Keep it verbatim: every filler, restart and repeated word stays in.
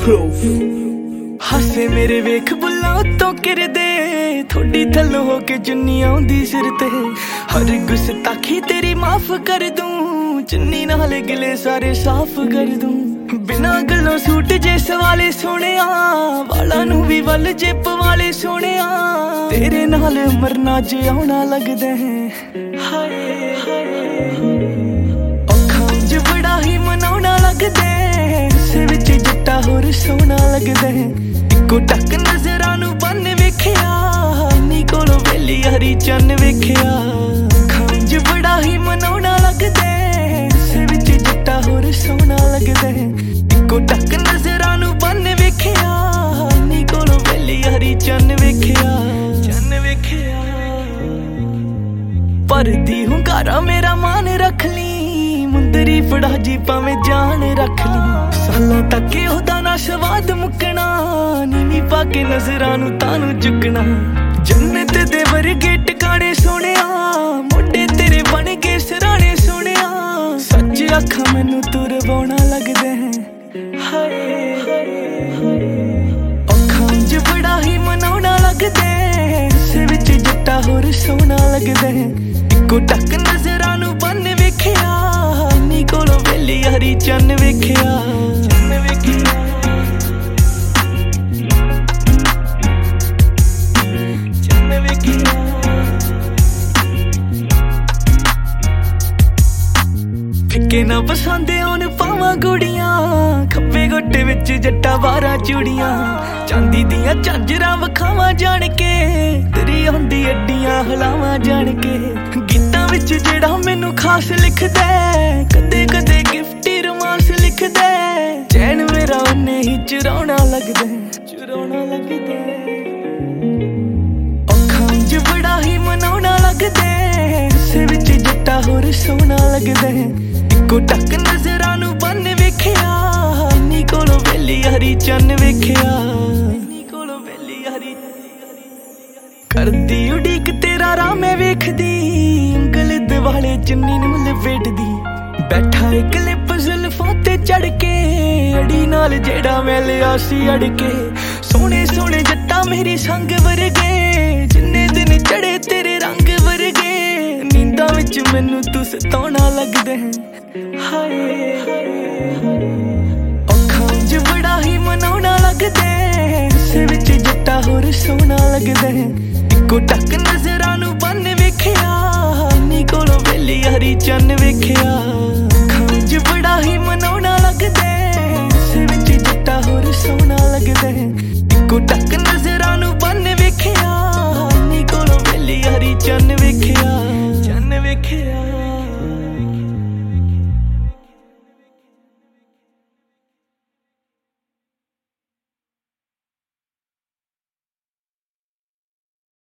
proof ਹਾਸੇ ਮੇਰੇ ਵੇਖ ਬੁੱਲਾਂ ਉੱਤੋਂ ਕਿਰਦੇ ਥੋੜੀ ਥੱਲੋਂ ਹੋ ਕੇ ਚੁੰਨੀ ਆਉਂਦੀ ਸਿਰ ਤੇ ਹਰ ਗੁਸਤਾਖੀ ਤੇਰੀ ਮਾਫ ਕਰ ਦੂੰ ਚੁੰਨੀ ਨਾਲ ਗਿਲੇ ਸਾਰੇ ਸਾਫ਼ ਕਰ ਦੂੰ ਬਿਨਾਂ ਗੱਲੋਂ ਸੂਟ ਜੇ ਸਵਾਲੇ ਸੋਹਣਿਆ ਵਾਲਾਂ ਨੂੰ ਵੀ ਵੱਲ ਜਿੱਪ ਵਾਲੇ ਸੋਹਣਿਆ ਤੇਰੇ ਨਾਲ ਮਰਨਾ ਜਿਉਣਾ ਲੱਗਦਾ ਹੈ ਹਾਏ ਅੱਖਾਂ 'ਚ ਬੜਾ ਹੀ ਮਨਾਉਣਾ ਲੱਗਦਾ ਸੇ ਵਿੱਚ ਜੱਟਾ ਹੋਰ ਸੋਹਣਾ ਲੱਗਦਾ ਇੱਕੋ ਟੱਕ ਨਜ਼ਰਾਂ ਨੂੰ ਬੰਨ ਵੇਖਿਆ ਨੀ ਕੋਲੋਂ ਵੇਲੀ ਹਰੀ ਚੰਨ ਵੇਖਿਆ ਅੱਖਾਂ 'ਚ ਬੜਾ ਹੀ ਮਨਾਉਣਾ ਲੱਗਦਾ ਸੇ ਵਿੱਚ ਜੱਟਾ ਹੋਰ ਸੋਹਣਾ ਲੱਗਦਾ ਇੱਕੋ ਟੱਕ ਨਜ਼ਰਾਂ ਨੂੰ ਬੰਨ ਵੇਖਿਆ ਨੀ ਕੋਲੋਂ ਵੇਲੀ ਹਰੀ ਚੰਨ ਵੇਖਿਆ ਚੰਨ ਵੇਖਿਆ ਪਰਦੀ ਹੁੰਗਾਰਾ ਮੇਰਾ ਮਾਨ ਰੱਖ ਲਈ ਮੁੰਦਰੀ ਫੜਾ ਜੀ ਭਾਵੇਂ ਜਾਨ ਰੱਖ ਲਈ ਸਾਲਾਂ ਤੱਕ ਉਹਦਾ ਨਾ ਸਵਾਦ ਮੁੱਕਣਾ ਨੀਵੀਂ ਪਾ ਕੇ ਨਜ਼ਰਾਂ ਨੂੰ ਤਾਨੂੰ ਚੁੱਕਣਾ ਜੰਨਤ ਦੇ ਵਰਗੇ ਟਿਕਾਣੇ ਸੋਹਣਿਆ ਮੋਢੇ ਤੇਰੇ ਬਣ ਕੇ ਸਰਾਣੇ ਸੋਹਣਿਆ ਸੱਚ ਅੱਖਾਂ ਮੈਨੂੰ ਤੁਰਵਾਉਣਾ ਲੱਗਦਾ ਹੈ ਹਾਏ ਅੱਖਾਂ 'ਚ ਬੜਾ ਹੀ ਮਨਾਉਣਾ ਲੱਗਦਾ ਸੇ ਵਿੱਚ ਜੱਟਾ ਹੋਰ ਸੋਹਣਾ ਲੱਗਦਾ ਇੱਕੋ ਟੱਕ ਨਜ਼ਰਾਂ ਨੂੰ ਬੰਨ ਵੇਖਿਆ ਨੀ ਕੋਲੋਂ ਵੇਲੀ ਹਰੀ ਚੰਨ ਵੇਖਿਆ ਚੰਨ ਵੇਖਿਆ ਚੰਨ ਵੇਖਿਆ ਫਿੱਕੇ ਨਾ ਪਸੰਦ ਆਉਣ ਪਾਵਾਂ ਗੁੜੀਆਂ ਖੱਬੇ ਗੋਟੇ ਵਿੱਚ ਜੱਟਾ ਬਾਰਾਂ ਚੂੜੀਆਂ ਚਾਂਦੀ ਦੀਆਂ ਝਾਂਜਰਾਂ ਵਿਖਾਵਾਂ ਜਾਣ ਕੇ ਤੇਰੀ ਹੁੰਦੀ ਅੱਡੀਆਂ ਹਲਾਵਾਂ ਜਾਣ ਕੇ ਗੀਤਾਂ ਵਿੱਚ ਜਿਹੜਾ ਮੈਨੂੰ ਖਾਸ ਲਿਖਦਾ ਕਦੇ ਕਦੇ ਗਿਫਟੀ ਰੋਮਾਂਸ ਲਿਖਦਾ ਚੈਨ ਮੇਰਾ ਉਹਨੇ ਹੀ ਚੁਰਾਉਣਾ ਲੱਗਦਾ ਚੁਰਾਉਣਾ ਲੱਗਦਾ ਅੱਖਾਂ 'ਚ ਬੜਾ ਹੀ ਮਨਾਉਣਾ ਲੱਗਦਾ ਸੇ ਵਿੱਚ ਜੱਟਾ ਹੋਰ ਸੋਹਣਾ ਲੱਗਦਾ ਇੱਕੋ ਟੱਕ ਨਜ਼ਰਾਂ ਨੂੰ ਬੰਨ ਵੇਖਿਆ ਨੀ ਕੋਲੋਂ ਵੇਲੀ ਹਰੀ ਚੰਨ ਵੇਖਿਆ ਨੀ ਕੋਲੋਂ ਵੇਲੀ ਹਰੀ ਕਰਦੀ ਉਡੀਕ ਤੇਰਾ ਰਾਹ ਮੈਂ ਵੇਖਦੀ ਉਂਗਲ ਦਿਵਾਲੇ ਚੁੰਨੀ ਨੂੰ ਲਪੇਟਦੀ ਬੈਠਾ ਇੱਕ ਲਿਪ ਜ਼ੁਲਫਾਂ ਤੇ ਚੜ ਕੇ ਅੜੀ ਨਾਲ ਜਿਹੜਾ ਮੈਂ ਲਿਆ ਸੀ ਅੜ ਕੇ ਸੋਹਣੇ ਸੋਹਣੇ ਜੱਟਾ ਮੇਰੀ ਸੰਗ ਵਰਗੇ ਜਿੰਨੇ ਦਿਨ ਚੜੇ ਤੇਰੇ ਰੰਗ ਵਰਗੇ ਨੀਂਦਾਂ ਵਿੱਚ ਮੈਨੂੰ ਤੂੰ ਸਤਾਉਣਾ ਲੱਗਦਾ ਹਾਏ ਅੱਖਾਂ 'ਚ ਬੜਾ ਹੀ ਮਨਾਉਣਾ ਲੱਗਦਾ ਸੇ ਵਿੱਚ ਜੱਟਾ ਹੋਰ ਸੋਹਣਾ ਲੱਗਦਾ ਇੱਕੋ ਟੱਕ ਨਜ਼ਰਾਂ ਨੂੰ ਬੰਨ ਵੇਖਿਆ ਨੀ ਕੋਲੋਂ ਵੇਲੀ ਹਰੀ ਚੰਨ ਵੇਖਿਆ